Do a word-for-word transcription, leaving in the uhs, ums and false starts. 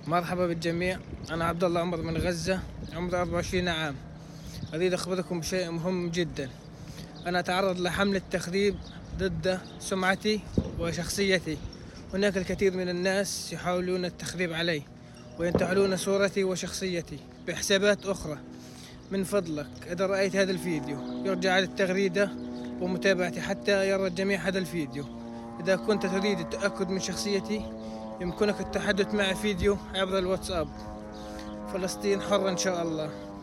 مرحبا بالجميع. أنا عبد الله عمر من غزة، عمري أربعة وعشرين عام. أريد أخبركم بشيء مهم جدا. أنا أتعرض لحملة تخريب ضد سمعتي وشخصيتي. هناك الكثير من الناس يحاولون التخريب علي وينتحلون صورتي وشخصيتي بحسابات أخرى. من فضلك إذا رأيت هذا الفيديو يرجع على التغريدة ومتابعتي حتى يرى الجميع هذا الفيديو. إذا كنت تريد التأكد من شخصيتي يمكنك التحدث معي فيديو عبر الواتساب. فلسطين حرة إن شاء الله.